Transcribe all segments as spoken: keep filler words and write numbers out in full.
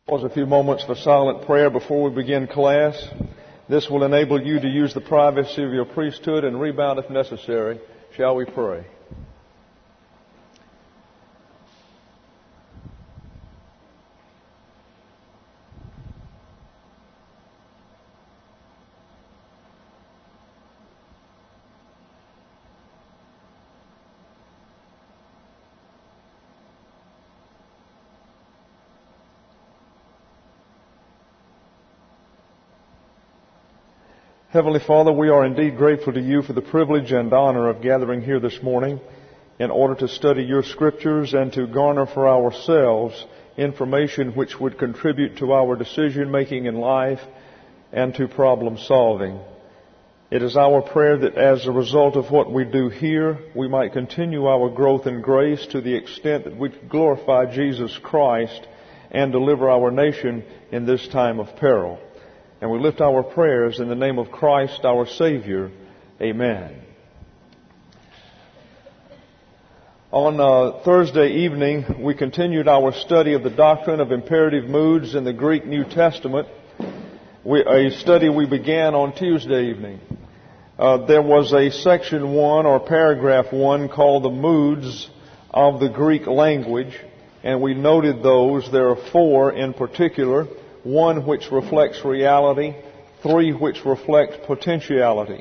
Pause a few moments for silent prayer before we begin class. This will enable you to use the privacy of your priesthood and rebound if necessary. Shall we pray? Heavenly Father, we are indeed grateful to you for the privilege and honor of gathering here this morning in order to study your scriptures and to garner for ourselves information which would contribute to our decision making in life and to problem solving. It is our prayer that as a result of what we do here, we might continue our growth in grace to the extent that we glorify Jesus Christ and deliver our nation in this time of peril. And we lift our prayers in the name of Christ, our Savior. Amen. On uh, Thursday evening, we continued our study of the doctrine of imperative moods in the Greek New Testament, we, a study we began on Tuesday evening. Uh, there was a section one or paragraph one called the moods of the Greek language, and we noted those. There are four in particular. One which reflects reality, three which reflect potentiality.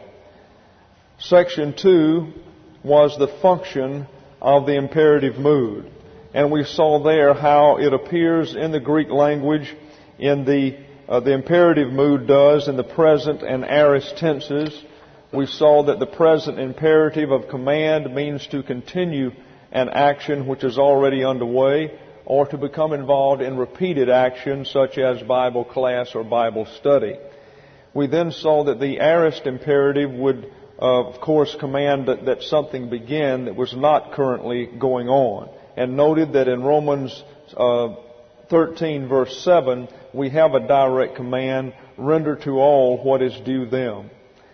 Section two was the function of the imperative mood. And we saw there how it appears in the Greek language in the, uh, the imperative mood does in the present and aorist tenses. We saw that the present imperative of command means to continue an action which is already underway, or to become involved in repeated action such as Bible class or Bible study. We then saw that the aorist imperative would, uh, of course, command that, that something begin that was not currently going on. And noted that in Romans uh, thirteen verse seven, we have a direct command, render to all what is due them.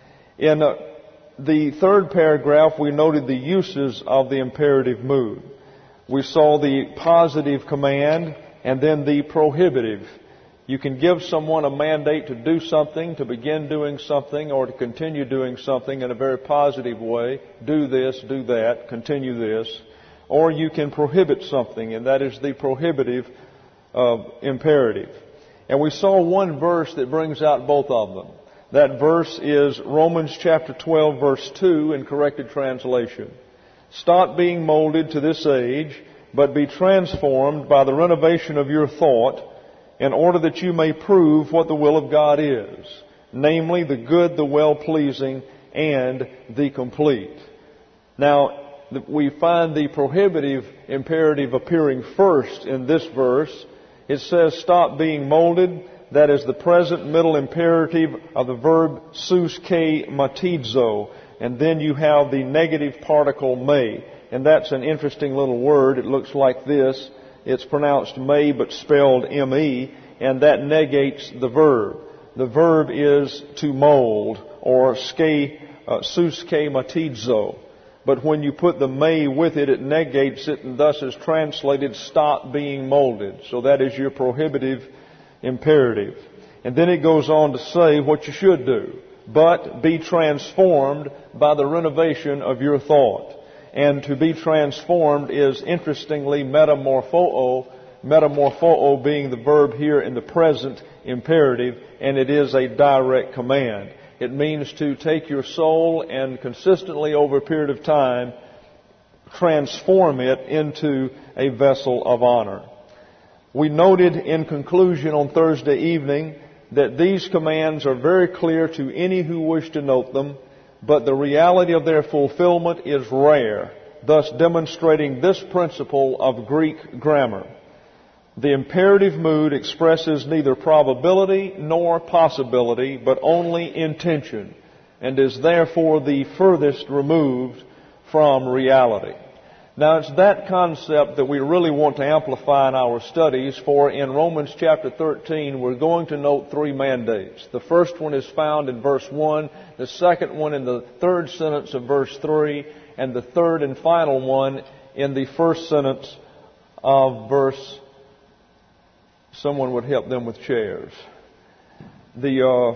In uh, the third paragraph, we noted the uses of the imperative mood. We saw the positive command and then the prohibitive. You can give someone a mandate to do something, to begin doing something, or to continue doing something in a very positive way. Do this, do that, continue this. Or you can prohibit something, and that is the prohibitive uh, imperative. And we saw one verse that brings out both of them. That verse is Romans chapter twelve verse two in corrected translation. Stop being molded to this age, but be transformed by the renovation of your thought, in order that you may prove what the will of God is, namely the good, the well-pleasing, and the complete. Now, we find the prohibitive imperative appearing first in this verse. It says, stop being molded. That is the present middle imperative of the verb sus ke matizo. And then you have the negative particle may. And that's an interesting little word. It looks like this. It's pronounced may but spelled M-E. And that negates the verb. The verb is to mold or ske, uh, sus ke matizo. But when you put the may with it, it negates it and thus is translated stop being molded. So that is your prohibitive imperative. And then it goes on to say what you should do. But be transformed by the renovation of your thought. And to be transformed is interestingly metamorpho, metamorpho being the verb here in the present imperative, and it is a direct command. It means to take your soul and consistently over a period of time transform it into a vessel of honor. We noted in conclusion on Thursday evening that these commands are very clear to any who wish to note them, but the reality of their fulfillment is rare, thus demonstrating this principle of Greek grammar. The imperative mood expresses neither probability nor possibility, but only intention, and is therefore the furthest removed from reality. Now, it's that concept that we really want to amplify in our studies, for in Romans chapter thirteen, we're going to note three mandates. The first one is found in verse one, the second one in the third sentence of verse three, and the third and final one in the first sentence of verse someone would help them with chairs. The, uh,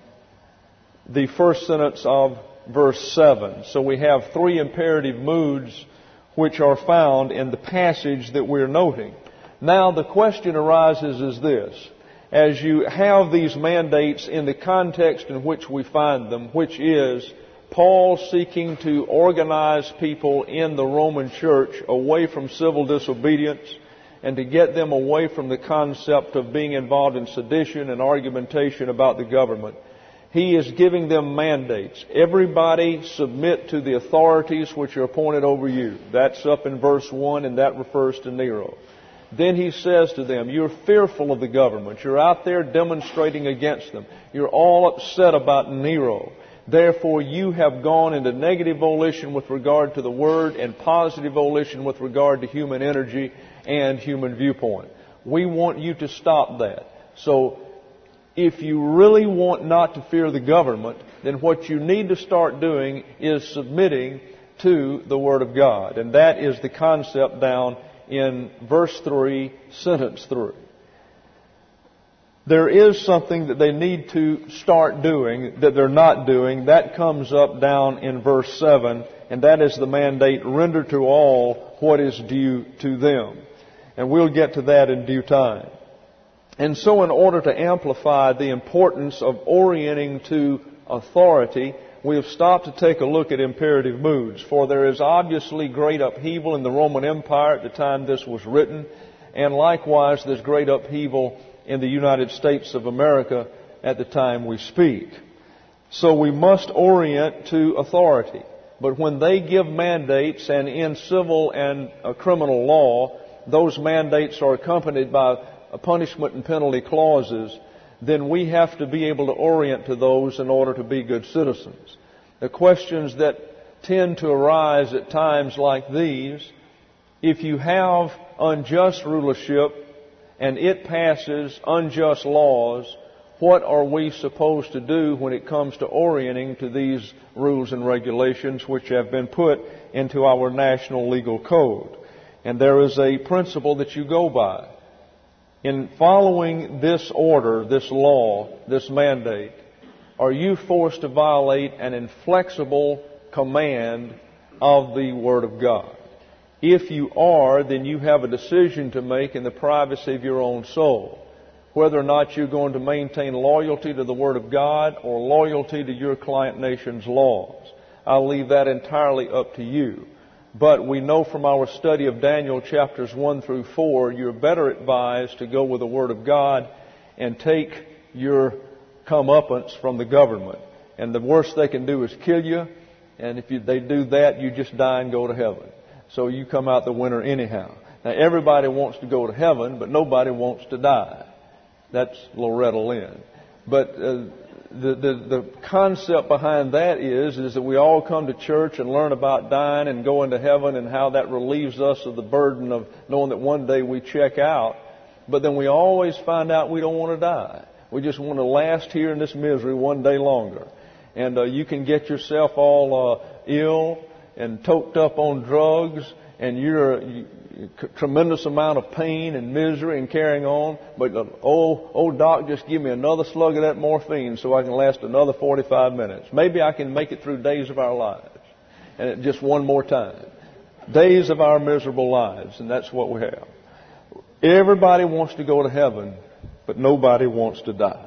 the first sentence of verse seven. So we have three imperative moods which are found in the passage that we're noting. Now the question arises is this. As you have these mandates in the context in which we find them, which is Paul seeking to organize people in the Roman church away from civil disobedience and to get them away from the concept of being involved in sedition and argumentation about the government. He is giving them mandates. Everybody submit to the authorities which are appointed over you. That's up in verse one, and that refers to Nero. Then he says to them, you're fearful of the government. You're out there demonstrating against them. You're all upset about Nero. Therefore, you have gone into negative volition with regard to the Word and positive volition with regard to human energy and human viewpoint. We want you to stop that. So, if you really want not to fear the government, then what you need to start doing is submitting to the Word of God. And that is the concept down in verse three, sentence three. There is something that they need to start doing that they're not doing. That comes up down in verse seven, and that is the mandate, render to all what is due to them. And we'll get to that in due time. And so in order to amplify the importance of orienting to authority, we have stopped to take a look at imperative moods. For there is obviously great upheaval in the Roman Empire at the time this was written, and likewise there's great upheaval in the United States of America at the time we speak. So we must orient to authority. But when they give mandates, and in civil and uh, criminal law, those mandates are accompanied by punishment and penalty clauses, then we have to be able to orient to those in order to be good citizens. The questions that tend to arise at times like these, if you have unjust rulership and it passes unjust laws, what are we supposed to do when it comes to orienting to these rules and regulations which have been put into our national legal code? And there is a principle that you go by. In following this order, this law, this mandate, are you forced to violate an inflexible command of the Word of God? If you are, then you have a decision to make in the privacy of your own soul, whether or not you're going to maintain loyalty to the Word of God or loyalty to your client nation's laws. I'll leave that entirely up to you. But we know from our study of Daniel chapters one through four, you're better advised to go with the Word of God and take your comeuppance from the government. And the worst they can do is kill you. And if you, they do that, you just die and go to heaven. So you come out the winner anyhow. Now everybody wants to go to heaven, but nobody wants to die. That's Loretta Lynn. But uh, The, the, the concept behind that is, is that we all come to church and learn about dying and going to heaven and how that relieves us of the burden of knowing that one day we check out. But then we always find out we don't want to die. We just want to last here in this misery one day longer. And uh, you can get yourself all uh, ill and toked up on drugs, and you're a tremendous amount of pain and misery and carrying on. But uh, oh, oh, doc, just give me another slug of that morphine so I can last another forty-five minutes. Maybe I can make it through days of our lives. And it, just one more time. Days of our miserable lives, and that's what we have. Everybody wants to go to heaven, but nobody wants to die.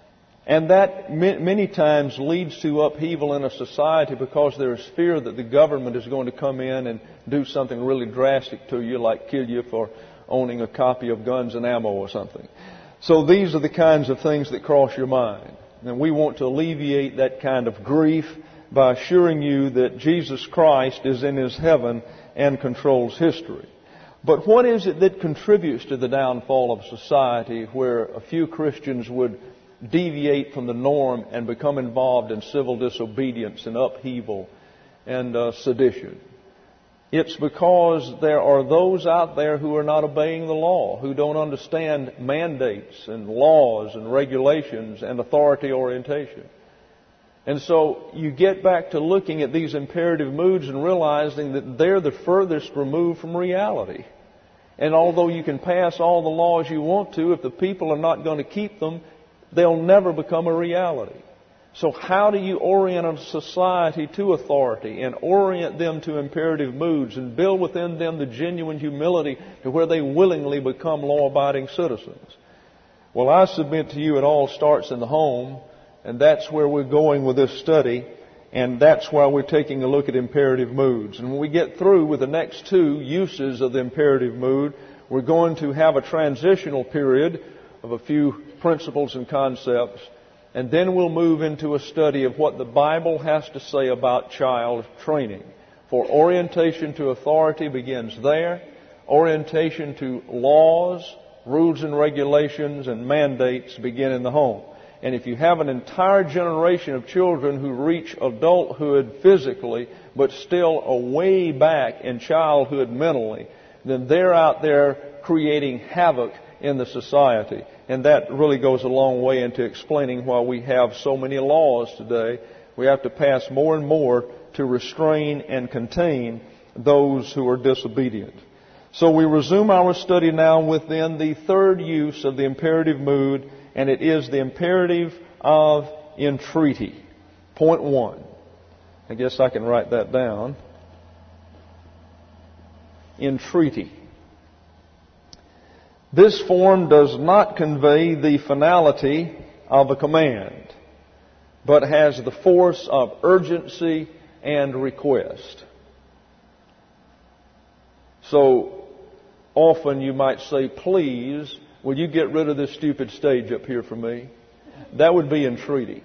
And that many times leads to upheaval in a society because there is fear that the government is going to come in and do something really drastic to you, like kill you for owning a copy of Guns and Ammo or something. So these are the kinds of things that cross your mind. And we want to alleviate that kind of grief by assuring you that Jesus Christ is in His heaven and controls history. But what is it that contributes to the downfall of society where a few Christians would deviate from the norm and become involved in civil disobedience and upheaval and uh, sedition? It's because there are those out there who are not obeying the law, who don't understand mandates and laws and regulations and authority orientation. And so you get back to looking at these imperative moods and realizing that they're the furthest removed from reality. And although you can pass all the laws you want to, if the people are not going to keep them, they'll never become a reality. So how do you orient a society to authority and orient them to imperative moods and build within them the genuine humility to where they willingly become law-abiding citizens? Well, I submit to you it all starts in the home, and that's where we're going with this study, and that's why we're taking a look at imperative moods. And when we get through with the next two uses of the imperative mood, we're going to have a transitional period of a few principles and concepts, and then we'll move into a study of what the Bible has to say about child training. For orientation to authority begins there. Orientation to laws, rules and regulations, and mandates begin in the home. And if you have an entire generation of children who reach adulthood physically, but still are way back in childhood mentally, then they're out there creating havoc in the society. And that really goes a long way into explaining why we have so many laws today. We have to pass more and more to restrain and contain those who are disobedient. So we resume our study now within the third use of the imperative mood, and it is the imperative of entreaty. Point one. I guess I can write that down. Entreaty. This form does not convey the finality of a command, but has the force of urgency and request. So often you might say, please, will you get rid of this stupid stage up here for me? That would be entreaty.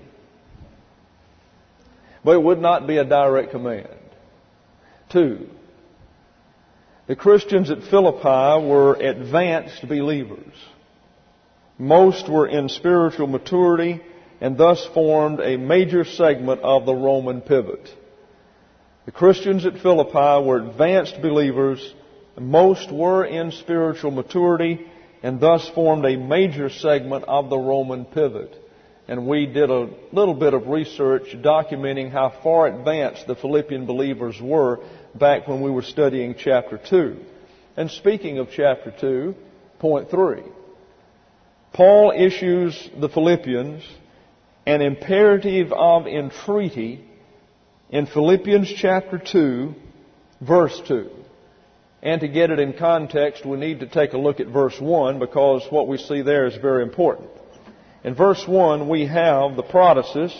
But it would not be a direct command. Two, the Christians at Philippi were advanced believers. Most were in spiritual maturity and thus formed a major segment of the Roman pivot. The Christians at Philippi were advanced believers. Most were in spiritual maturity and thus formed a major segment of the Roman pivot. And we did a little bit of research documenting how far advanced the Philippian believers were back when we were studying chapter two. And speaking of chapter two, point three. Paul issues the Philippians an imperative of entreaty in Philippians chapter two, verse two. And to get it in context, we need to take a look at verse one, because what we see there is very important. In verse one, we have the protasis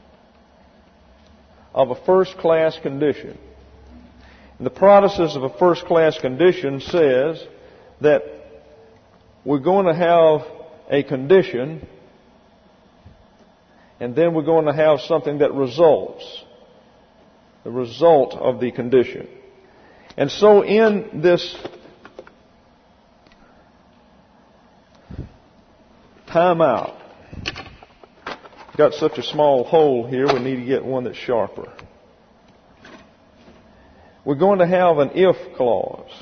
of a first-class condition. And the protasis of a first-class condition says that we're going to have a condition, and then we're going to have something that results. The result of the condition. And so in this timeout, got such a small hole here, we need to get one that's sharper. We're going to have an if clause.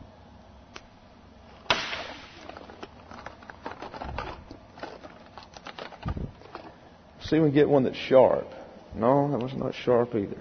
See if we can get one that's sharp. No, that was not sharp either.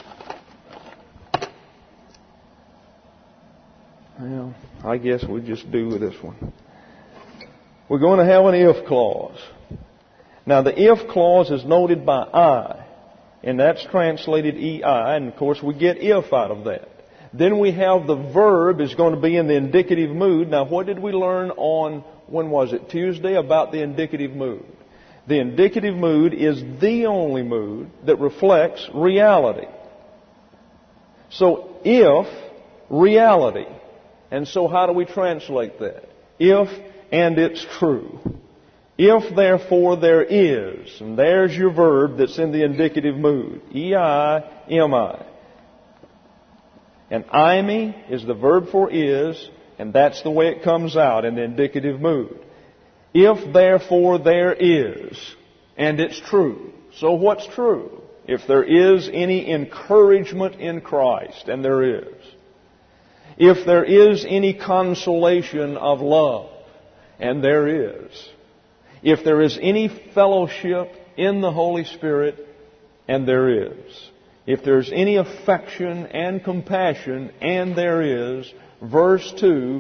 Well, I guess we'll just do with this one. We're going to have an if clause. Now, the if clause is noted by I, and that's translated E I, and of course we get if out of that. Then we have the verb is going to be in the indicative mood. Now, what did we learn on, when was it, Tuesday, about the indicative mood? The indicative mood is the only mood that reflects reality. So, if reality. And so how do we translate that? If and it's true. If therefore there is, and there's your verb that's in the indicative mood. E I M I. And I M I is the verb for is, and that's the way it comes out in the indicative mood. If therefore there is, and it's true. So what's true? If there is any encouragement in Christ, and there is. If there is any consolation of love, and there is. If there is any fellowship in the Holy Spirit, and there is. If there's any affection and compassion, and there is. Verse two,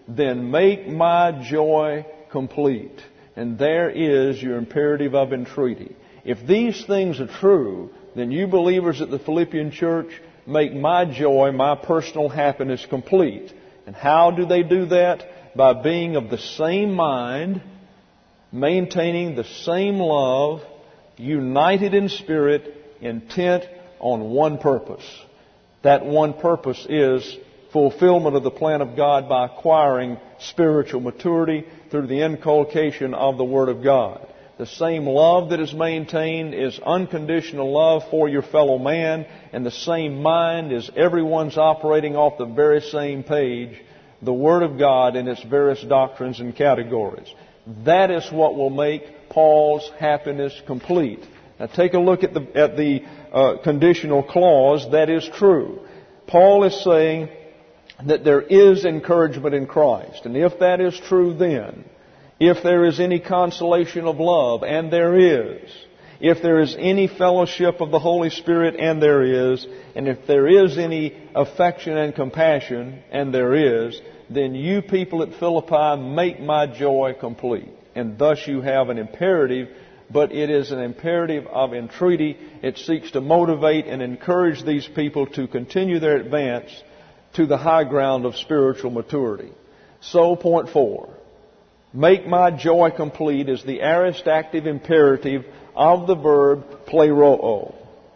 then make my joy complete. And there is your imperative of entreaty. If these things are true, then you believers at the Philippian church make my joy, my personal happiness complete. And how do they do that? By being of the same mind, maintaining the same love, united in spirit, intent on one purpose. That one purpose is fulfillment of the plan of God by acquiring spiritual maturity through the inculcation of the Word of God. The same love that is maintained is unconditional love for your fellow man, and the same mind is everyone's operating off the very same page, the Word of God in its various doctrines and categories. That is what will make Paul's happiness complete. Now take a look at the, at the uh, conditional clause. That is true. Paul is saying that there is encouragement in Christ. And if that is true, then if there is any consolation of love, and there is, if there is any fellowship of the Holy Spirit, and there is, and if there is any affection and compassion, and there is, then you people at Philippi make my joy complete. And thus you have an imperative, but it is an imperative of entreaty. It seeks to motivate and encourage these people to continue their advance to the high ground of spiritual maturity. So, point four. Make my joy complete is the aorist active imperative of the verb pleroo.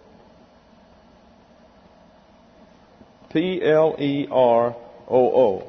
P L E R O O.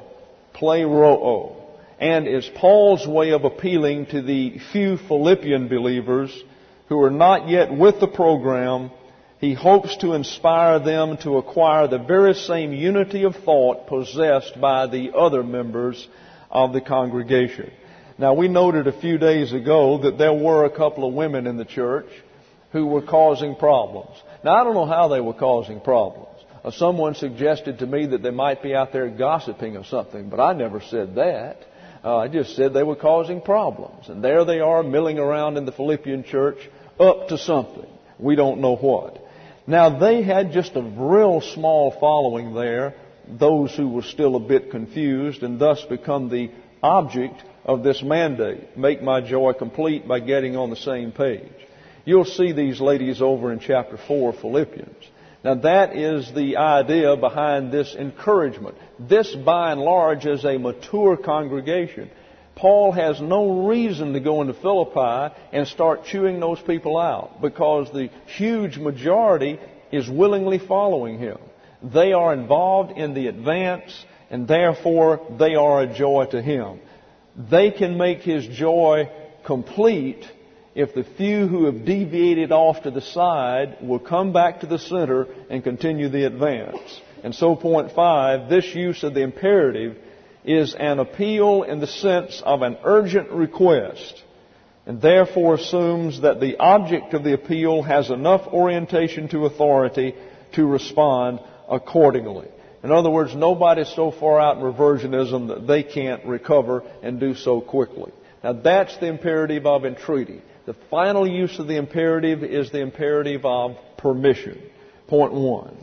Pleroo. And is Paul's way of appealing to the few Philippian believers who are not yet with the program. He hopes to inspire them to acquire the very same unity of thought possessed by the other members of the congregation. Now, we noted a few days ago that there were a couple of women in the church who were causing problems. Now, I don't know how they were causing problems. Uh, someone suggested to me that they might be out there gossiping or something, but I never said that. Uh, I just said they were causing problems. And there they are milling around in the Philippian church up to something. We don't know what. Now, they had just a real small following there, those who were still a bit confused, and thus become the object of this mandate. Make my joy complete by getting on the same page. You'll see these ladies over in chapter four of Philippians. Now, that is the idea behind this encouragement. This, by and large, is a mature congregation. Paul has no reason to go into Philippi and start chewing those people out, because the huge majority is willingly following him. They are involved in the advance, and therefore they are a joy to him. They can make his joy complete if the few who have deviated off to the side will come back to the center and continue the advance. And so, point five, this use of the imperative is an appeal in the sense of an urgent request, and therefore assumes that the object of the appeal has enough orientation to authority to respond accordingly. In other words, nobody's so far out in reversionism that they can't recover and do so quickly. Now, that's the imperative of entreaty. The final use of the imperative is the imperative of permission. Point one.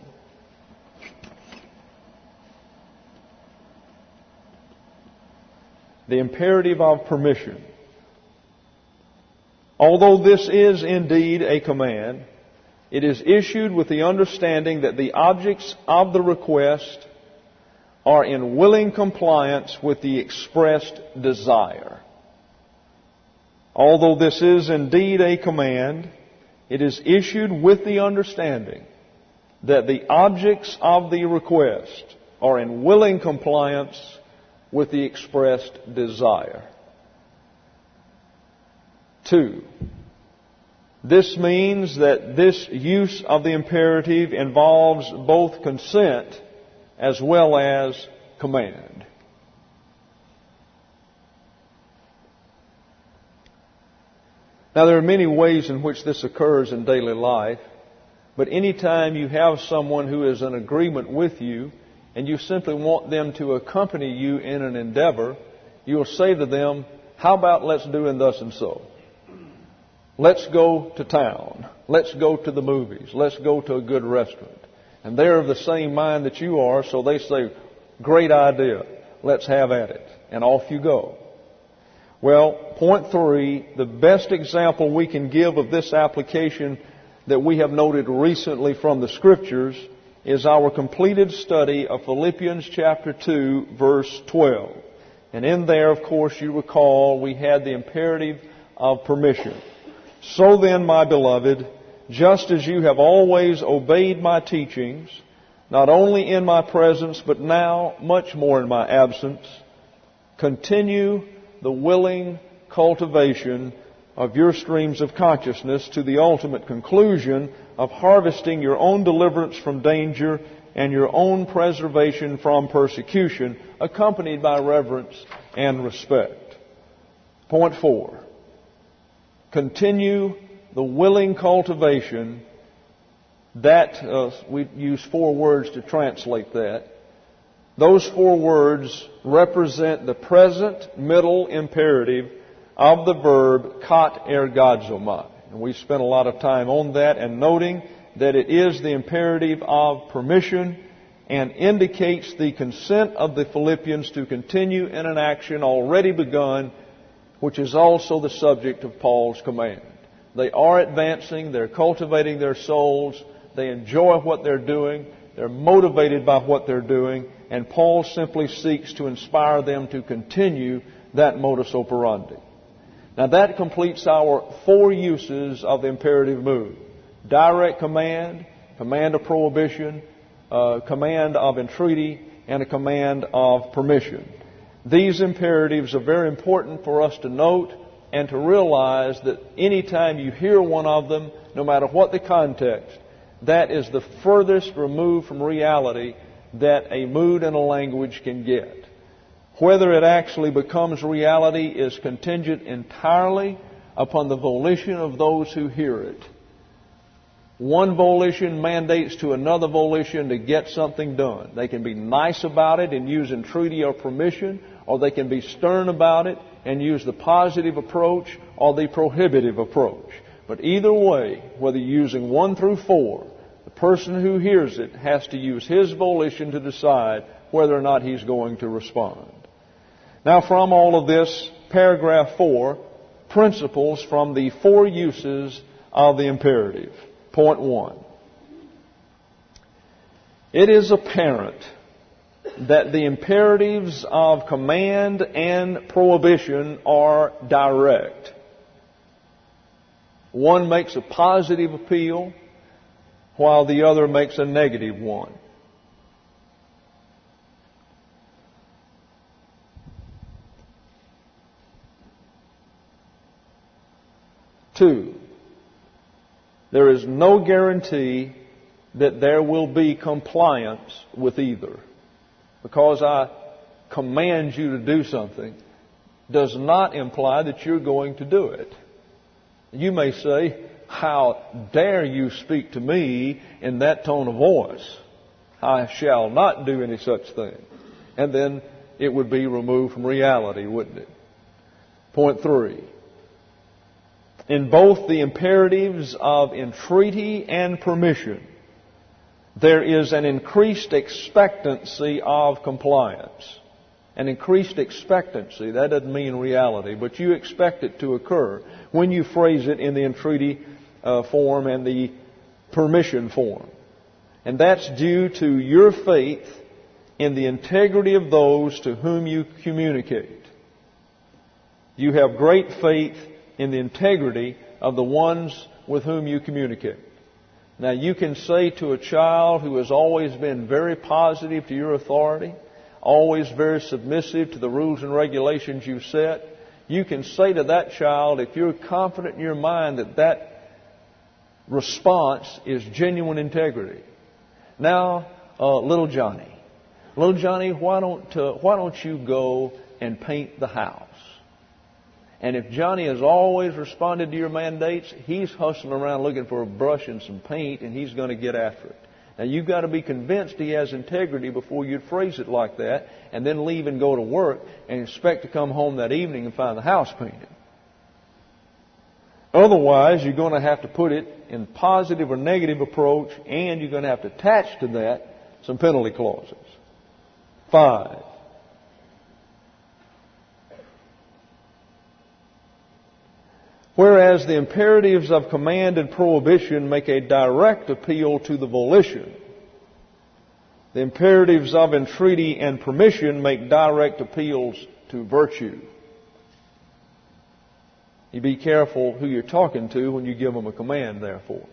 The imperative of permission. Although this is indeed a command, it is issued with the understanding that the objects of the request are in willing compliance with the expressed desire. Although this is indeed a command, it is issued with the understanding that the objects of the request are in willing compliance with the expressed desire. Two, this means that this use of the imperative involves both consent as well as command. Now, there are many ways in which this occurs in daily life, but anytime you have someone who is in agreement with you and you simply want them to accompany you in an endeavor, you'll say to them, how about let's do and thus and so? Let's go to town. Let's go to the movies. Let's go to a good restaurant. And they're of the same mind that you are, so they say, great idea. let's have at it. And off you go. Well, point three, the best example we can give of this application that we have noted recently from the Scriptures is our completed study of Philippians chapter two, verse twelve. And in there, of course, you recall we had the imperative of permission. So then, my beloved, just as you have always obeyed my teachings, not only in my presence, but now much more in my absence, continue the willing cultivation of your streams of consciousness to the ultimate conclusion of harvesting your own deliverance from danger and your own preservation from persecution, accompanied by reverence and respect. Point four. Continue the willing cultivation. That, uh, we use four words to translate that. Those four words represent the present middle imperative of the verb kat ergazomai. And we spent a lot of time on that and noting that it is the imperative of permission and indicates the consent of the Philippians to continue in an action already begun, which is also the subject of Paul's command. They are advancing, they're cultivating their souls, they enjoy what they're doing, they're motivated by what they're doing, and Paul simply seeks to inspire them to continue that modus operandi. Now that completes our four uses of the imperative mood. Direct command, command of prohibition, uh, command of entreaty, and a command of permission. These imperatives are very important for us to note and to realize that any time you hear one of them, no matter what the context, that is the furthest removed from reality that a mood and a language can get. Whether it actually becomes reality is contingent entirely upon the volition of those who hear it. One volition mandates to another volition to get something done. They can be nice about it and use entreaty or permission, or they can be stern about it and use the positive approach or the prohibitive approach. But either way, whether you're using one through four, the person who hears it has to use his volition to decide whether or not he's going to respond. Now, from all of this, paragraph four, principles from the four uses of the imperative. Point one. It is apparent that the imperatives of command and prohibition are direct. One makes a positive appeal, while the other makes a negative one. Two, there is no guarantee that there will be compliance with either. Because I command you to do something does not imply that you're going to do it. You may say, how dare you speak to me in that tone of voice? I shall not do any such thing. And then it would be removed from reality, wouldn't it? Point three. In both the imperatives of entreaty and permission, there is an increased expectancy of compliance. An increased expectancy. That doesn't mean reality, but you expect it to occur when you phrase it in the entreaty uh, form and the permission form. And that's due to your faith in the integrity of those to whom you communicate. You have great faith in the integrity of the ones with whom you communicate. Now, you can say to a child who has always been very positive to your authority, always very submissive to the rules and regulations you've set, you can say to that child, if you're confident in your mind that that response is genuine integrity. Now, uh, little Johnny, little Johnny, why don't uh, why don't you go and paint the house? And if Johnny has always responded to your mandates, he's hustling around looking for a brush and some paint, and he's going to get after it. Now, you've got to be convinced he has integrity before you'd phrase it like that, and then leave and go to work and expect to come home that evening and find the house painted. Otherwise, you're going to have to put it in positive or negative approach, and you're going to have to attach to that some penalty clauses. Five. Whereas the imperatives of command and prohibition make a direct appeal to the volition, the imperatives of entreaty and permission make direct appeals to virtue. You be careful who you're talking to when you give them a command, therefore.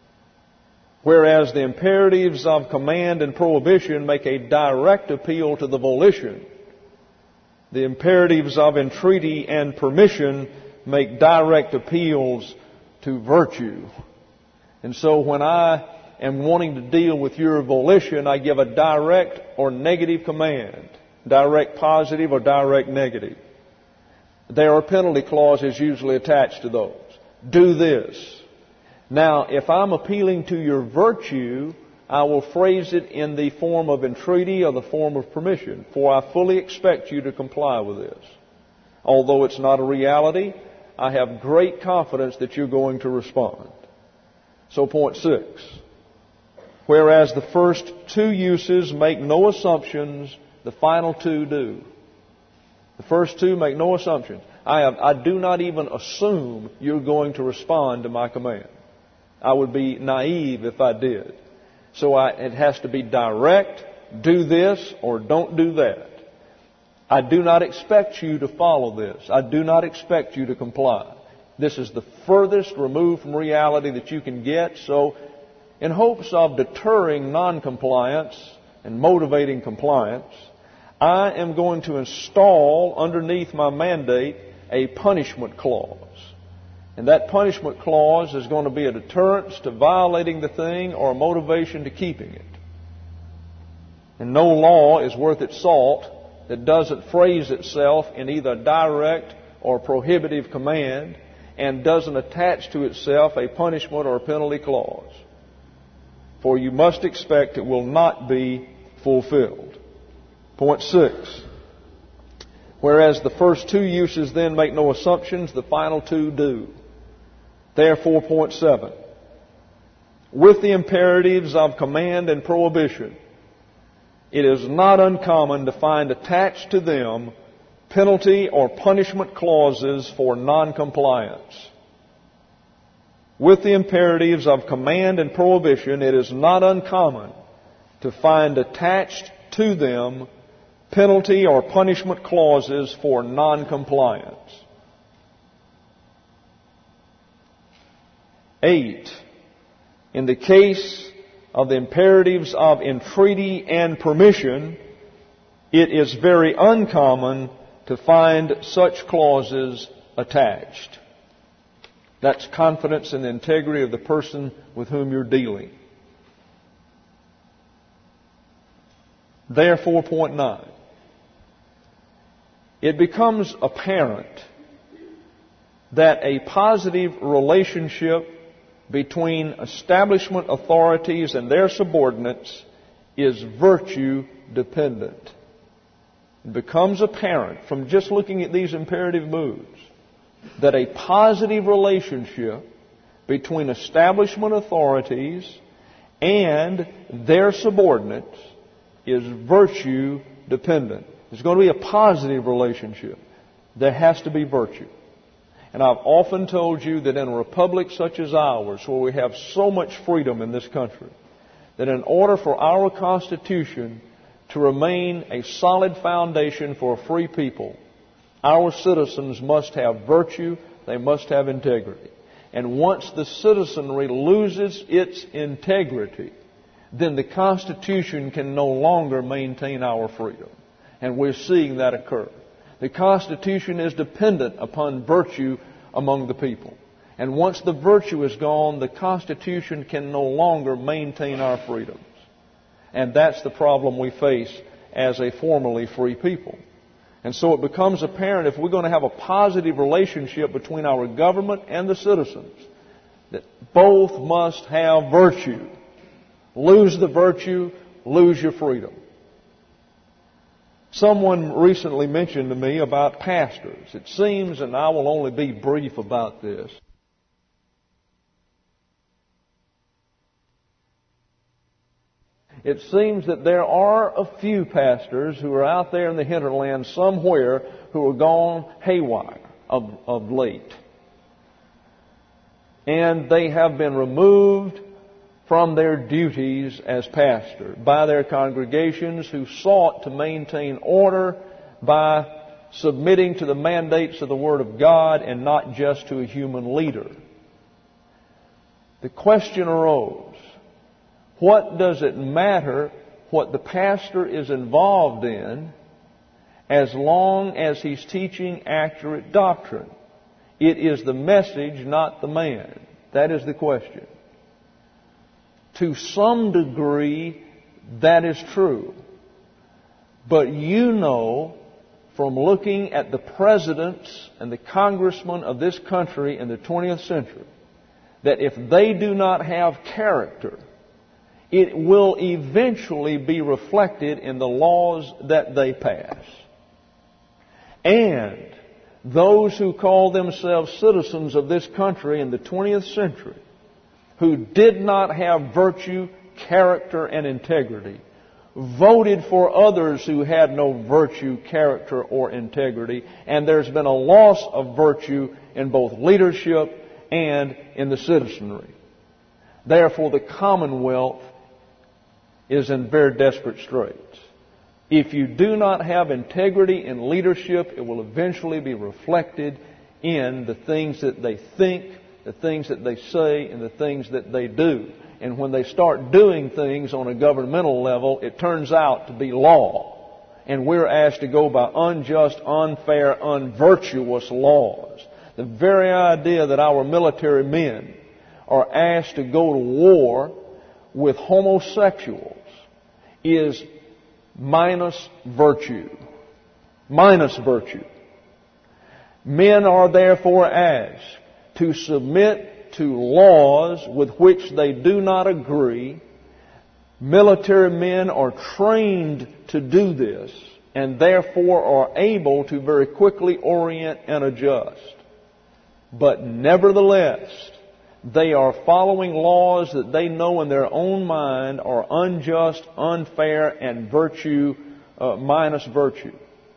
Whereas the imperatives of command and prohibition make a direct appeal to the volition, the imperatives of entreaty and permission make direct appeals to virtue. And so when I am wanting to deal with your volition, I give a direct or negative command, direct positive or direct negative. There are penalty clauses usually attached to those. Do this. Now, if I'm appealing to your virtue, I will phrase it in the form of entreaty or the form of permission, for I fully expect you to comply with this. Although it's not a reality, I have great confidence that you're going to respond. So point six. Whereas the first two uses make no assumptions, the final two do. The first two make no assumptions. I, have, I do not even assume you're going to respond to my command. I would be naive if I did. So I, it has to be direct, do this or don't do that. I do not expect you to follow this. I do not expect you to comply. This is the furthest removed from reality that you can get. So in hopes of deterring noncompliance and motivating compliance, I am going to install underneath my mandate a punishment clause. And that punishment clause is going to be a deterrence to violating the thing or a motivation to keeping it. And no law is worth its salt that doesn't phrase itself in either direct or prohibitive command and doesn't attach to itself a punishment or a penalty clause. For you must expect it will not be fulfilled. Point six. Whereas the first two uses then make no assumptions, the final two do. Therefore, point seven. With the imperatives of command and prohibition, it is not uncommon to find attached to them penalty or punishment clauses for noncompliance. With the imperatives of command and prohibition, it is not uncommon to find attached to them penalty or punishment clauses for noncompliance. Eight. In the case of the imperatives of entreaty and permission, it is very uncommon to find such clauses attached. That's confidence in the integrity of the person with whom you're dealing. Therefore, point nine. It becomes apparent that a positive relationship between establishment authorities and their subordinates is virtue dependent. It becomes apparent from just looking at these imperative moods that a positive relationship between establishment authorities and their subordinates is virtue dependent. There's going to be a positive relationship. There has to be virtue. And I've often told you that in a republic such as ours, where we have so much freedom in this country, that in order for our Constitution to remain a solid foundation for a free people, our citizens must have virtue, they must have integrity. And once the citizenry loses its integrity, then the Constitution can no longer maintain our freedom. And we're seeing that occur. The Constitution is dependent upon virtue among the people. And once the virtue is gone, the Constitution can no longer maintain our freedoms. And that's the problem we face as a formerly free people. And so it becomes apparent if we're going to have a positive relationship between our government and the citizens, that both must have virtue. Lose the virtue, lose your freedom. Someone recently mentioned to me about pastors. It seems, and I will only be brief about this, it seems that there are a few pastors who are out there in the hinterland somewhere who are gone haywire of, of late. and they have been removed from their duties as pastor by their congregations who sought to maintain order by submitting to the mandates of the Word of God and not just to a human leader. The question arose, what does it matter what the pastor is involved in as long as he's teaching accurate doctrine? It is the message, not the man. That is the question. To some degree, that is true. But you know from looking at the presidents and the congressmen of this country in the twentieth century that if they do not have character, it will eventually be reflected in the laws that they pass. And those who call themselves citizens of this country in the twentieth century, who did not have virtue, character, and integrity, voted for others who had no virtue, character, or integrity, and there's been a loss of virtue in both leadership and in the citizenry. Therefore, the Commonwealth is in very desperate straits. If you do not have integrity in leadership, it will eventually be reflected in the things that they think, the things that they say, and the things that they do. And when they start doing things on a governmental level, it turns out to be law. And we're asked to go by unjust, unfair, unvirtuous laws. The very idea that our military men are asked to go to war with homosexuals is minus virtue. Minus virtue. Men are therefore asked to submit to laws with which they do not agree. Military men are trained to do this and therefore are able to very quickly orient and adjust. But nevertheless, they are following laws that they know in their own mind are unjust, unfair, and virtue uh, minus virtue.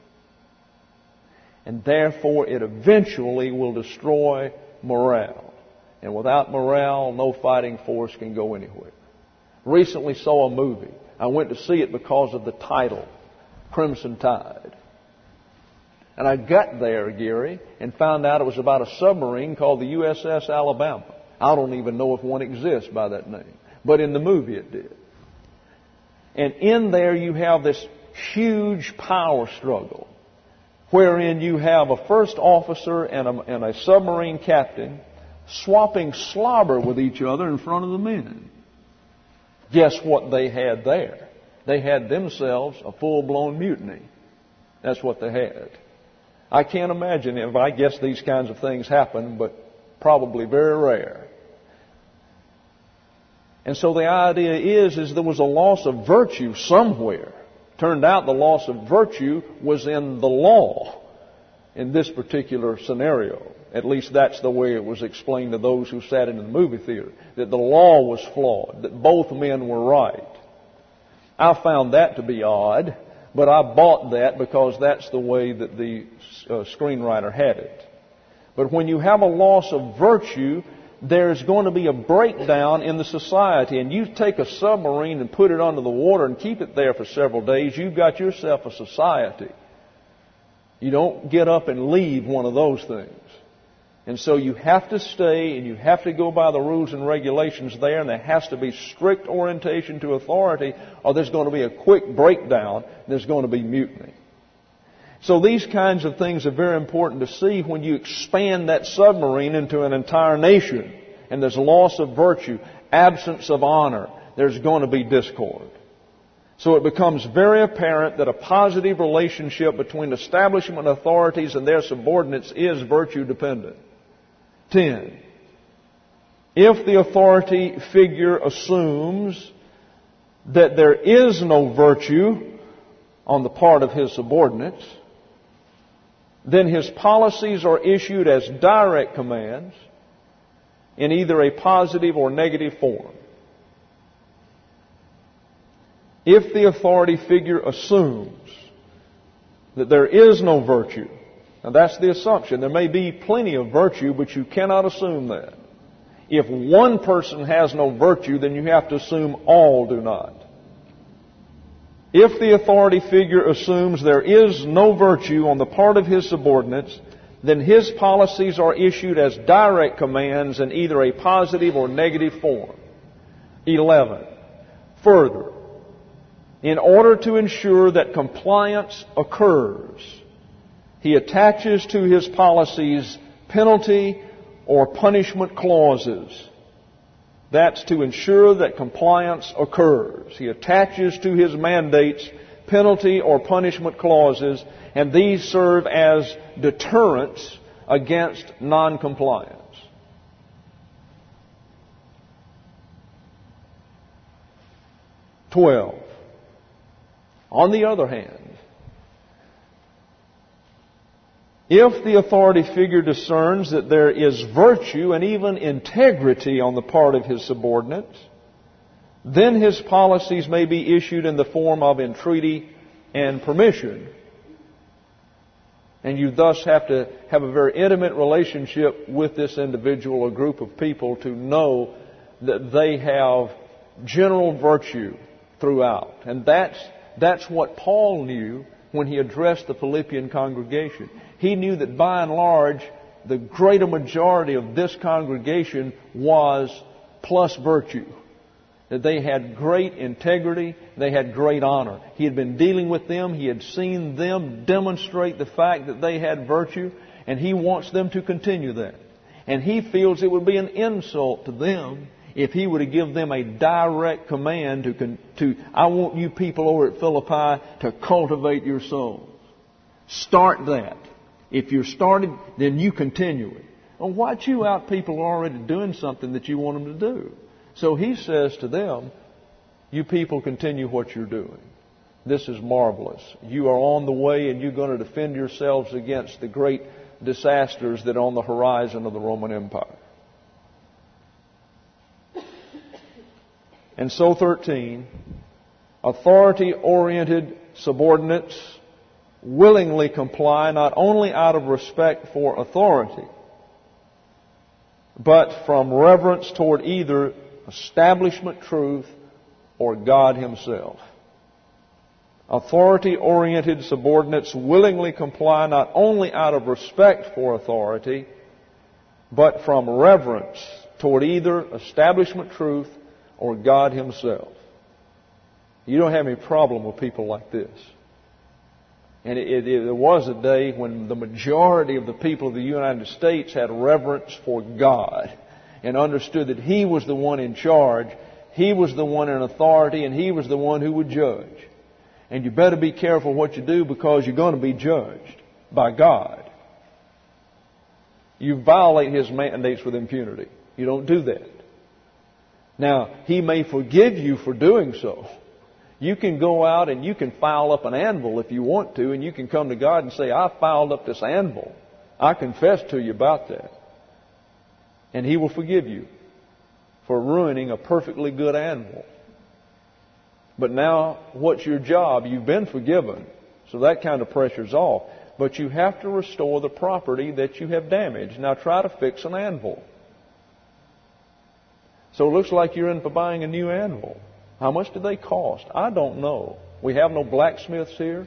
And therefore it eventually will destroy morale. And without morale, no fighting force can go anywhere. Recently saw a movie. I went to see it because of the title, Crimson Tide. And I got there, Gary, and found out it was about a submarine called the U S S Alabama. I don't even know if one exists by that name. But in the movie it did. And in there you have this huge power struggle wherein you have a first officer and a, and a submarine captain swapping slobber with each other in front of the men. Guess what they had there? They had themselves a full-blown mutiny. That's what they had. I can't imagine if I guess these kinds of things happen, but probably very rare. And so the idea is, is there was a loss of virtue somewhere. Turned out the loss of virtue was in the law in this particular scenario. At least that's the way it was explained to those who sat in the movie theater. That the law was flawed. That both men were right. I found that to be odd. But I bought that because that's the way that the uh, screenwriter had it. But when you have a loss of virtue, there's going to be a breakdown in the society. And you take a submarine and put it under the water and keep it there for several days, you've got yourself a society. You don't get up and leave one of those things. And so you have to stay and you have to go by the rules and regulations there, and there has to be strict orientation to authority, or there's going to be a quick breakdown, and there's going to be mutiny. So these kinds of things are very important to see when you expand that submarine into an entire nation, and there's loss of virtue, absence of honor, there's going to be discord. So it becomes very apparent that a positive relationship between establishment authorities and their subordinates is virtue dependent. Ten. If the authority figure assumes that there is no virtue on the part of his subordinates, then his policies are issued as direct commands in either a positive or negative form. If the authority figure assumes that there is no virtue, now that's the assumption. There may be plenty of virtue, but you cannot assume that. If one person has no virtue, then you have to assume all do not. If the authority figure assumes there is no virtue on the part of his subordinates, then his policies are issued as direct commands in either a positive or negative form. eleven. Further, in order to ensure that compliance occurs, he attaches to his policies penalty or punishment clauses. That's to ensure that compliance occurs. He attaches to his mandates penalty or punishment clauses, and these serve as deterrents against noncompliance. Twelve. On the other hand, if the authority figure discerns that there is virtue and even integrity on the part of his subordinates, then his policies may be issued in the form of entreaty and permission. And you thus have to have a very intimate relationship with this individual or group of people to know that they have general virtue throughout. And that's, that's what Paul knew when he addressed the Philippian congregation. He knew that by and large, the greater majority of this congregation was plus virtue. That they had great integrity, they had great honor. He had been dealing with them, he had seen them demonstrate the fact that they had virtue, and he wants them to continue that. And he feels it would be an insult to them if he were to give them a direct command to, to I want you people over at Philippi to cultivate your souls. Start that. If you're started, then you continue it. Well, watch you out, people are already doing something that you want them to do. So he says to them, you people continue what you're doing. This is marvelous. You are on the way and you're going to defend yourselves against the great disasters that are on the horizon of the Roman Empire. And so thirteen, authority-oriented subordinates willingly comply not only out of respect for authority, but from reverence toward either establishment truth or God Himself. Authority-oriented subordinates willingly comply not only out of respect for authority, but from reverence toward either establishment truth or God Himself. You don't have any problem with people like this. And it, it, it, there was a day when the majority of the people of the United States had reverence for God and understood that He was the one in charge, He was the one in authority, and He was the one who would judge. And you better be careful what you do because you're going to be judged by God. You violate His mandates with impunity. You don't do that. Now, He may forgive you for doing so. You can go out and you can file up an anvil if you want to, and you can come to God and say, I filed up this anvil. I confess to you about that. And He will forgive you for ruining a perfectly good anvil. But now, what's your job? You've been forgiven, so that kind of pressure's off. But you have to restore the property that you have damaged. Now try to fix an anvil. So it looks like you're in for buying a new anvil. How much do they cost? I don't know. We have no blacksmiths here.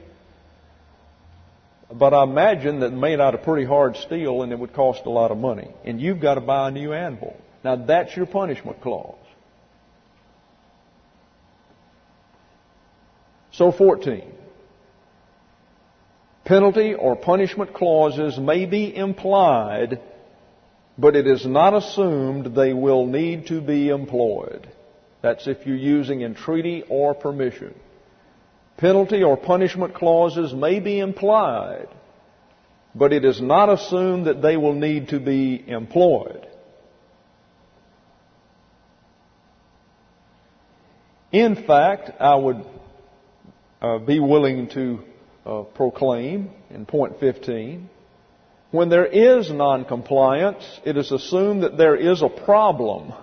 But I imagine that made out of pretty hard steel and it would cost a lot of money. And you've got to buy a new anvil. Now that's your punishment clause. So fourteen. Penalty or punishment clauses may be implied, but it is not assumed they will need to be employed. That's if you're using entreaty or permission. Penalty or punishment clauses may be implied, but it is not assumed that they will need to be employed. In fact, I would uh, be willing to uh, proclaim in point fifteen, when there is noncompliance, it is assumed that there is a problem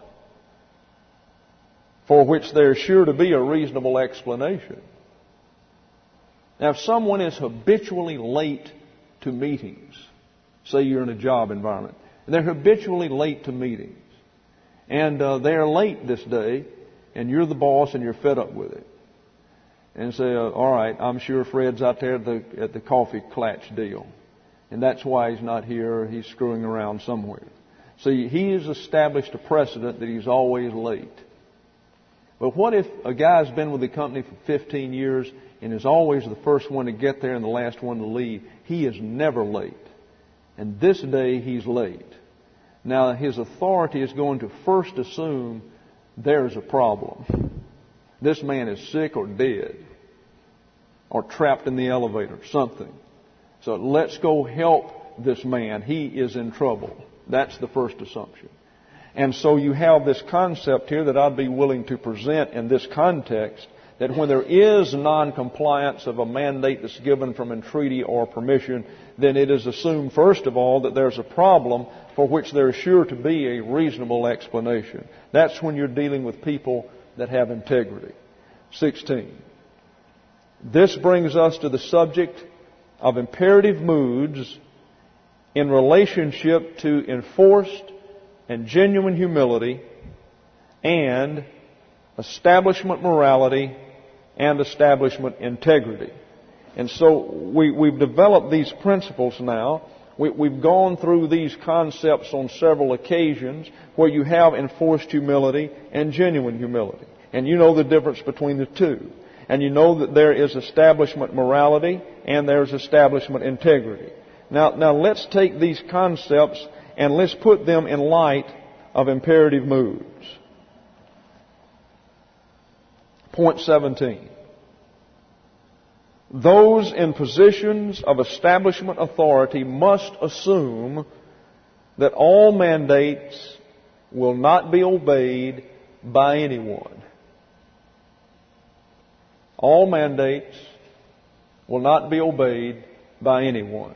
for which there is sure to be a reasonable explanation. Now, if someone is habitually late to meetings, say you're in a job environment, and they're habitually late to meetings, and uh, they're late this day, and you're the boss and you're fed up with it. And say, uh, all right, I'm sure Fred's out there at the, at the coffee clutch deal. And that's why he's not here, or he's screwing around somewhere. See, he has established a precedent that he's always late. But what if a guy's been with the company for fifteen years and is always the first one to get there and the last one to leave? He is never late. And this day he's late. Now his authority is going to first assume there's a problem. This man is sick or dead or trapped in the elevator, something. So let's go help this man. He is in trouble. That's the first assumption. And so you have this concept here that I'd be willing to present in this context, that when there is non-compliance of a mandate that's given from entreaty or permission, then it is assumed, first of all, that there's a problem for which there is sure to be a reasonable explanation. That's when you're dealing with people that have integrity. sixteen. This brings us to the subject of imperative moods in relationship to enforced and genuine humility and establishment morality and establishment integrity. And so we, we've developed these principles now. We, we've gone through these concepts on several occasions where you have enforced humility and genuine humility. And you know the difference between the two. And you know that there is establishment morality and there's establishment integrity. Now, now let's take these concepts and let's put them in light of imperative moods. Point seventeen. Those in positions of establishment authority must assume that all mandates will not be obeyed by anyone. All mandates will not be obeyed by anyone.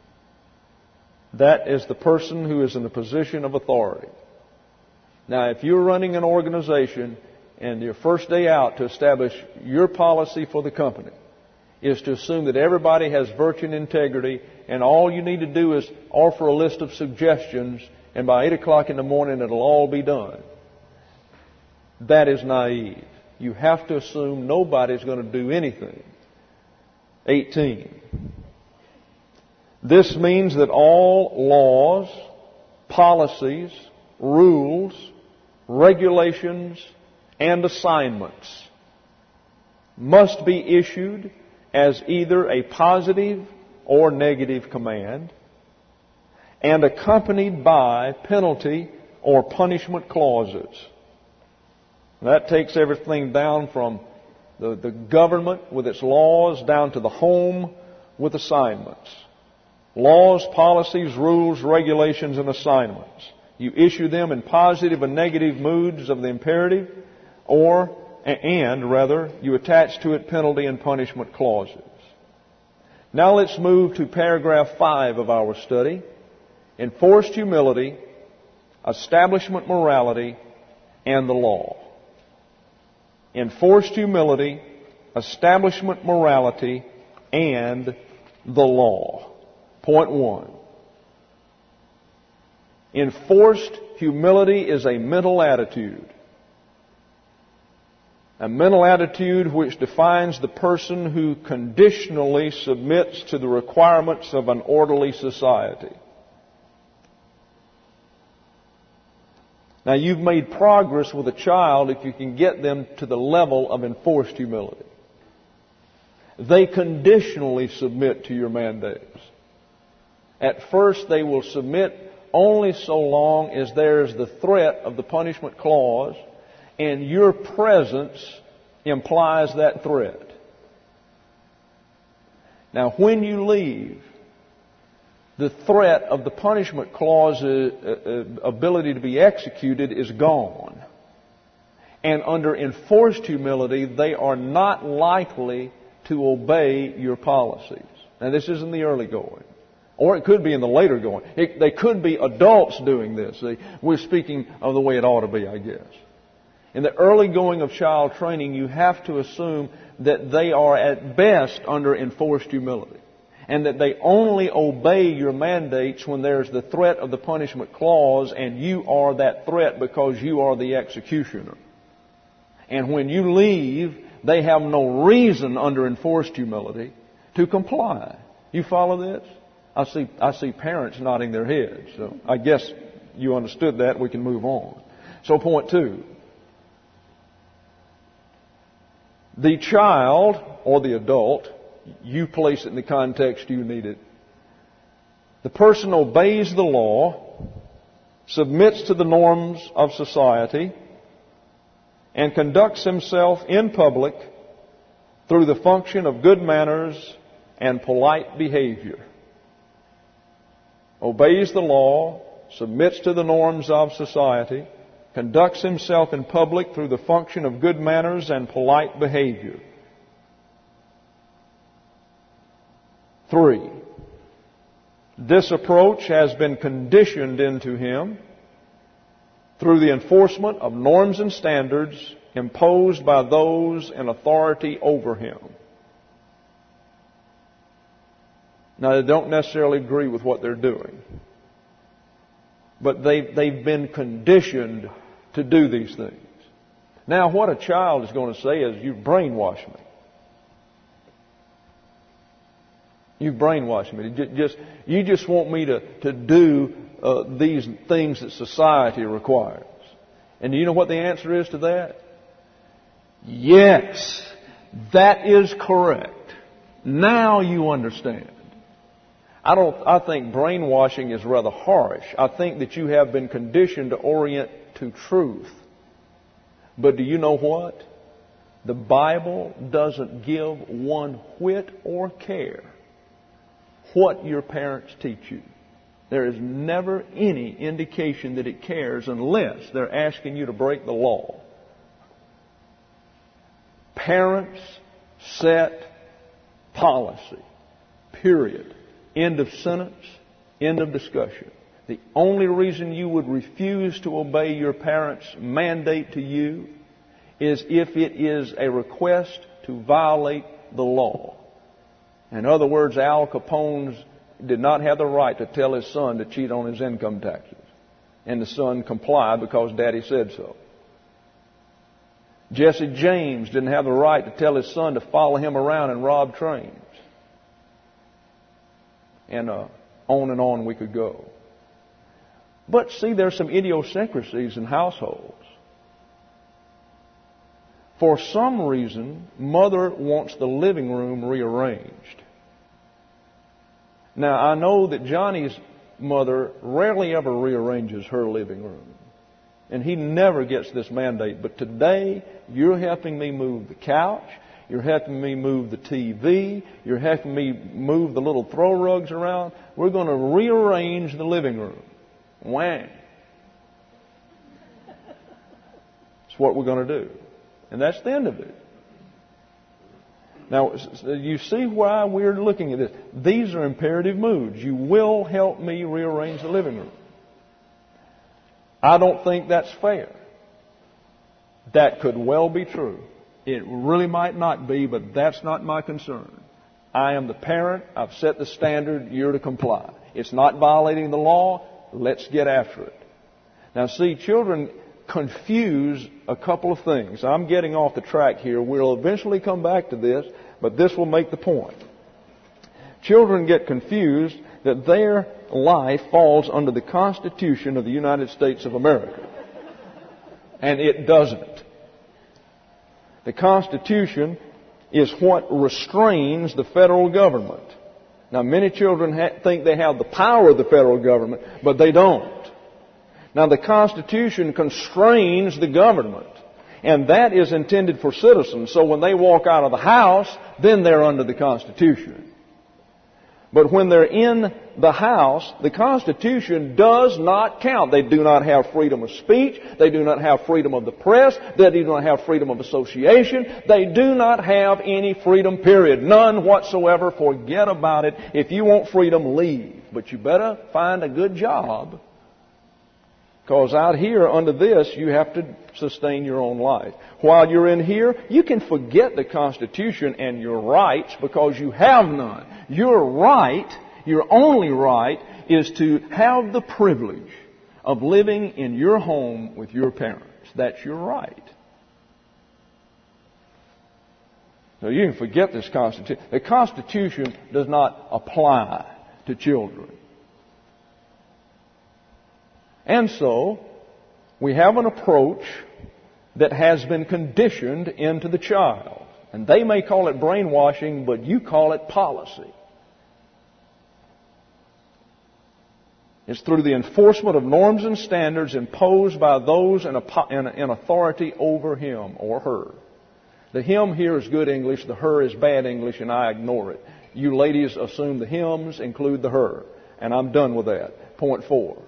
That is the person who is in the position of authority. Now, if you're running an organization and your first day out to establish your policy for the company is to assume that everybody has virtue and integrity, and all you need to do is offer a list of suggestions, and by eight o'clock in the morning it'll all be done. That is naive. You have to assume nobody's going to do anything. eighteen. This means that all laws, policies, rules, regulations, and assignments must be issued as either a positive or negative command and accompanied by penalty or punishment clauses. That takes everything down from the, the government with its laws down to the home with assignments. Laws, policies, rules, regulations, and assignments. You issue them in positive and negative moods of the imperative, or, and rather, you attach to it penalty and punishment clauses. Now let's move to paragraph five of our study. Enforced humility, establishment morality, and the law. Enforced humility, establishment morality, and the law. Point one. Enforced humility is a mental attitude. A mental attitude which defines the person who conditionally submits to the requirements of an orderly society. Now, you've made progress with a child if you can get them to the level of enforced humility. They conditionally submit to your mandates. At first, they will submit only so long as there is the threat of the punishment clause, and your presence implies that threat. Now, when you leave, the threat of the punishment clause ability to be executed is gone. And under enforced humility, they are not likely to obey your policies. Now, this is in the early going. Or it could be in the later going. It, they could be adults doing this. They, we're speaking of the way it ought to be, I guess. In the early going of child training, you have to assume that they are at best under enforced humility. and that they only obey your mandates when there's the threat of the punishment clause and you are that threat because you are the executioner. And when you leave, they have no reason under enforced humility to comply. You follow this? I see, I see parents nodding their heads. So I guess you understood that. We can move on. So point two. The child or the adult, you place it in the context you need it. The person obeys the law, submits to the norms of society, and conducts himself in public through the function of good manners and polite behavior. Obeys the law, submits to the norms of society, conducts himself in public through the function of good manners and polite behavior. Three, this approach has been conditioned into him through the enforcement of norms and standards imposed by those in authority over him. Now, they don't necessarily agree with what they're doing, but they've, they've been conditioned to do these things. Now, what a child is going to say is, "You brainwashed me. You brainwashed me. Just, you just want me to, to do uh, these things that society requires." And do you know what the answer is to that? Yes, that is correct. Now you understand. I don't, I think brainwashing is rather harsh. I think that you have been conditioned to orient to truth. But do you know what? The Bible doesn't give one whit or care what your parents teach you. There is never any indication that it cares unless they're asking you to break the law. Parents set policy. Period. End of sentence. End of discussion. The only reason you would refuse to obey your parents' mandate to you is if it is a request to violate the law. In other words, Al Capone did not have the right to tell his son to cheat on his income taxes. And the son complied because Daddy said so. Jesse James didn't have the right to tell his son to follow him around and rob trains. And uh, on and on we could go. But see, there's some idiosyncrasies in households. For some reason, Mother wants the living room rearranged. Now, I know that Johnny's mother rarely ever rearranges her living room. And he never gets this mandate. But today, you're helping me move the couch. You're helping me move the T V. You're helping me move the little throw rugs around. We're going to rearrange the living room. Whang. That's what we're going to do. And that's the end of it. Now, you see why we're looking at this. These are imperative moods. You will help me rearrange the living room. I don't think that's fair. That could well be true. It really might not be, but that's not my concern. I am the parent. I've set the standard. You're to comply. It's not violating the law. Let's get after it. Now, see, children confuse a couple of things. I'm getting off the track here. We'll eventually come back to this, but this will make the point. Children get confused that their life falls under the Constitution of the United States of America. And it doesn't. The Constitution is what restrains the federal government. Now, many children ha- think they have the power of the federal government, but they don't. Now, the Constitution constrains the government, and that is intended for citizens. So when they walk out of the house, then they're under the Constitution. But when they're in the house, the Constitution does not count. They do not have freedom of speech. They do not have freedom of the press. They do not have freedom of association. They do not have any freedom, period. None whatsoever. Forget about it. If you want freedom, leave. But you better find a good job, Because out here, under this, you have to sustain your own life. While you're in here, you can forget the Constitution and your rights because you have none. Your right, your only right, is to have the privilege of living in your home with your parents. That's your right. So you can forget this Constitution. The Constitution does not apply to children. And so, we have an approach that has been conditioned into the child. And they may call it brainwashing, but you call it policy. It's through the enforcement of norms and standards imposed by those in, in authority over him or her. The him here is good English, the her is bad English, and I ignore it. You ladies assume the hims include the her, and I'm done with that. Point four.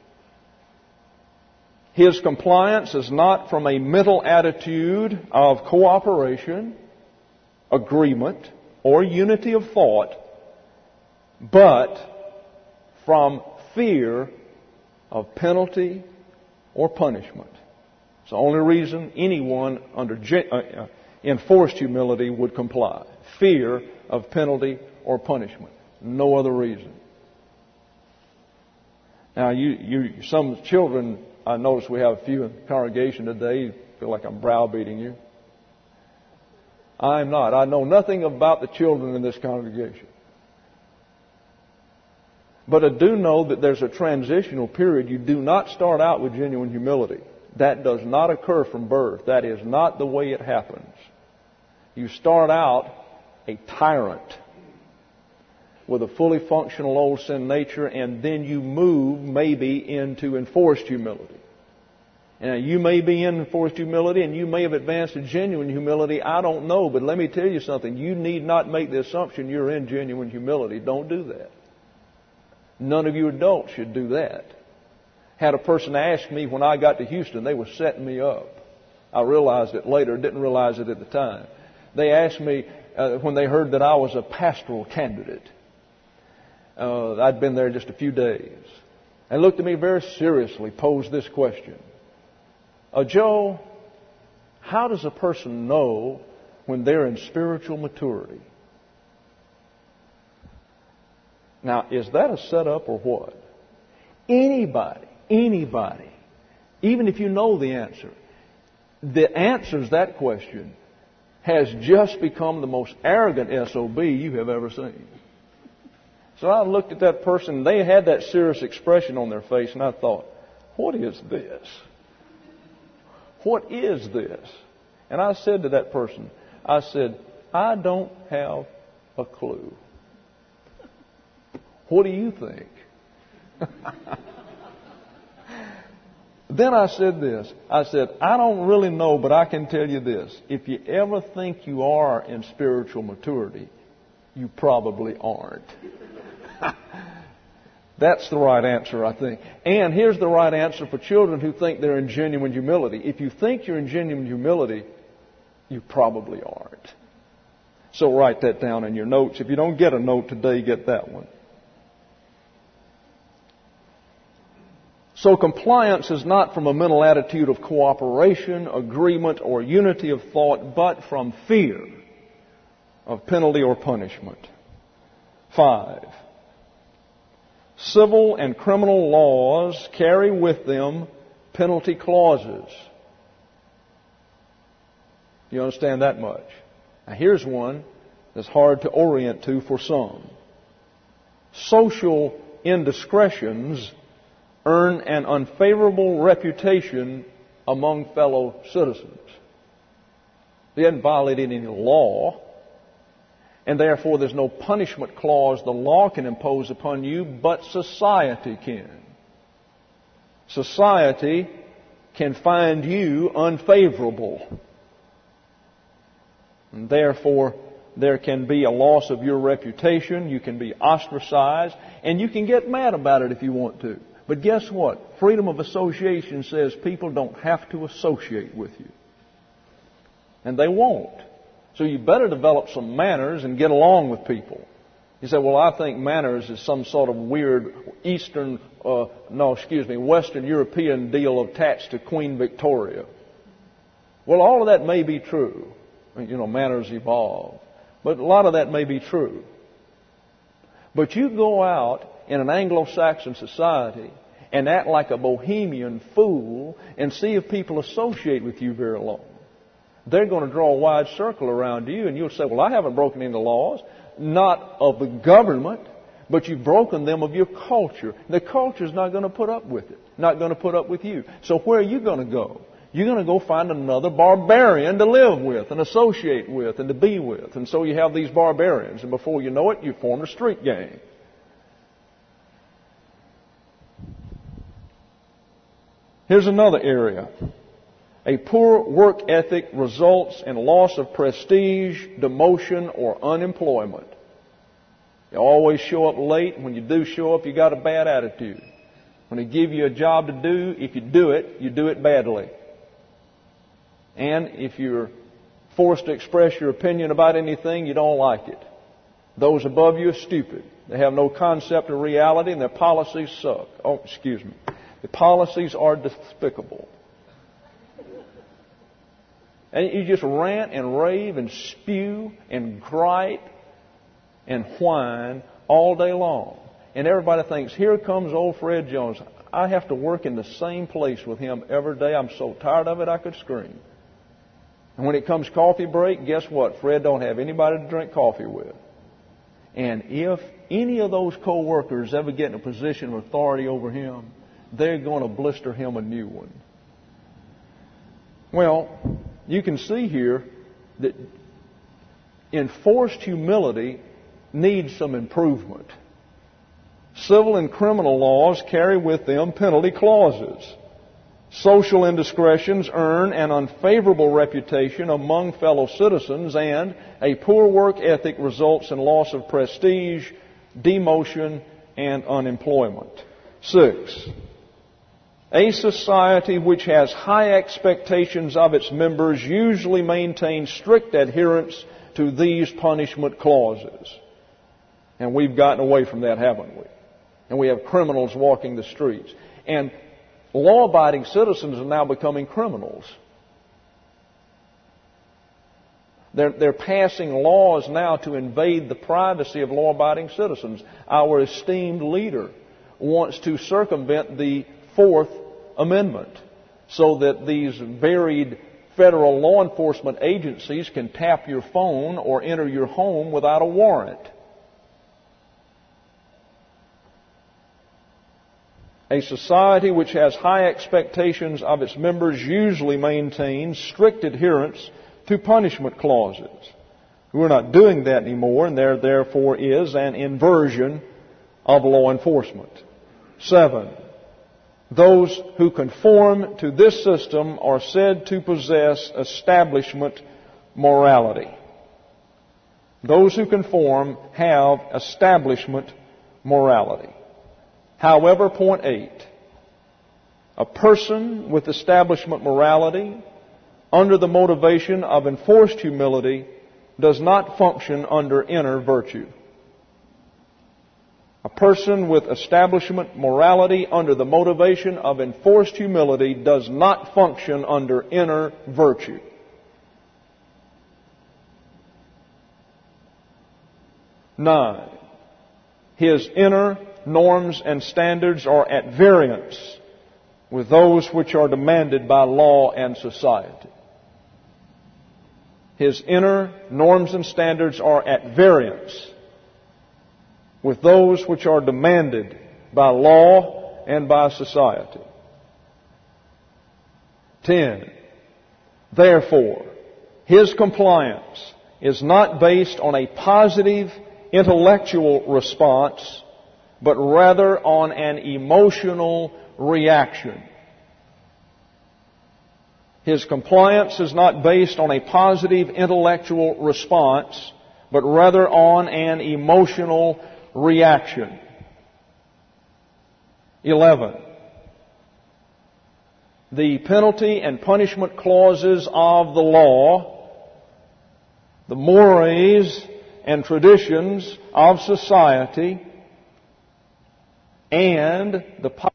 His compliance is not from a mental attitude of cooperation, agreement, or unity of thought, but from fear of penalty or punishment. It's the only reason anyone under uh, enforced humility would comply. Fear of penalty or punishment. No other reason. Now, you, you, some children, I notice we have a few in the congregation today. You feel like I'm browbeating you. I'm not. I know nothing about the children in this congregation. But I do know that there's a transitional period. You do not start out with genuine humility. That does not occur from birth. That is not the way it happens. You start out a tyrant with a fully functional old sin nature, and then you move maybe into enforced humility. And you may be in enforced humility, and you may have advanced to genuine humility. I don't know, but let me tell you something. You need not make the assumption you're in genuine humility. Don't do that. None of you adults should do that. Had a person ask me when I got to Houston, they were setting me up. I realized it later, didn't realize it at the time. They asked me uh, when they heard that I was a pastoral candidate. Uh, I'd been there just a few days. And looked at me very seriously, posed this question. Uh, Joe, how does a person know when they're in spiritual maturity? Now, is that a setup or what? Anybody, anybody, even if you know the answer, that answers that question has just become the most arrogant S O B you have ever seen. So I looked at that person, they had that serious expression on their face, and I thought, what is this? What is this? And I said to that person, I said, I don't have a clue. What do you think? Then I said this. I said, I don't really know, but I can tell you this. If you ever think you are in spiritual maturity, you probably aren't. That's the right answer, I think. And here's the right answer for children who think they're in genuine humility. If you think you're in genuine humility, you probably aren't. So write that down in your notes. If you don't get a note today, get that one. So compliance is not from a mental attitude of cooperation, agreement, or unity of thought, but from fear of penalty or punishment. Five. Civil and criminal laws carry with them penalty clauses. You understand that much? Now here's one that's hard to orient to for some. Social indiscretions earn an unfavorable reputation among fellow citizens. They hadn't violated any law, and therefore there's no punishment clause the law can impose upon you, but society can. Society can find you unfavorable, and therefore there can be a loss of your reputation, you can be ostracized, and you can get mad about it if you want to. But guess what? Freedom of association says people don't have to associate with you. And they won't. So you better develop some manners and get along with people. You say, well, I think manners is some sort of weird Eastern, uh, no, excuse me, Western European deal attached to Queen Victoria. Well, all of that may be true. You know, manners evolve. But a lot of that may be true. But you go out in an Anglo-Saxon society and act like a bohemian fool and see if people associate with you very long. They're going to draw a wide circle around you, and you'll say, well, I haven't broken any laws, not of the government, but you've broken them of your culture. The culture's not going to put up with it, not going to put up with you. So where are you going to go? You're going to go find another barbarian to live with and associate with and to be with. And so you have these barbarians, and before you know it, you form a street gang. Here's another area. A poor work ethic results in loss of prestige, demotion, or unemployment. You always show up late. When you do show up, you got a bad attitude. When they give you a job to do, if you do it, you do it badly. And if you're forced to express your opinion about anything, you don't like it. Those above you are stupid. They have no concept of reality, and their policies suck. Oh, excuse me. The policies are despicable. And you just rant and rave and spew and gripe and whine all day long. And everybody thinks, here comes old Fred Jones. I have to work in the same place with him every day. I'm so tired of it I could scream. And when it comes coffee break, guess what? Fred don't have anybody to drink coffee with. And if any of those co-workers ever get in a position of authority over him, they're going to blister him a new one. Well, you can see here that enforced humility needs some improvement. Civil and criminal laws carry with them penalty clauses. Social indiscretions earn an unfavorable reputation among fellow citizens, and a poor work ethic results in loss of prestige, demotion, and unemployment. Six, a society which has high expectations of its members usually maintains strict adherence to these punishment clauses. And we've gotten away from that, haven't we? And we have criminals walking the streets. And law-abiding citizens are now becoming criminals. They're, they're passing laws now to invade the privacy of law-abiding citizens. Our esteemed leader wants to circumvent the Fourth Amendment so that these varied federal law enforcement agencies can tap your phone or enter your home without a warrant. A society which has high expectations of its members usually maintains strict adherence to punishment clauses. We're not doing that anymore, and there therefore is an inversion of law enforcement. Seven, those who conform to this system are said to possess establishment morality. Those who conform have establishment morality. However, point eight, a person with establishment morality under the motivation of enforced humility does not function under inner virtue. A person with establishment morality under the motivation of enforced humility does not function under inner virtue. Nine, his inner norms and standards are at variance with those which are demanded by law and society. His inner norms and standards are at variance with those which are demanded by law and by society. Ten, therefore, his compliance is not based on a positive intellectual response, but rather on an emotional reaction. His compliance is not based on a positive intellectual response, but rather on an emotional reaction. Eleven, the penalty and punishment clauses of the law, the mores and traditions of society and the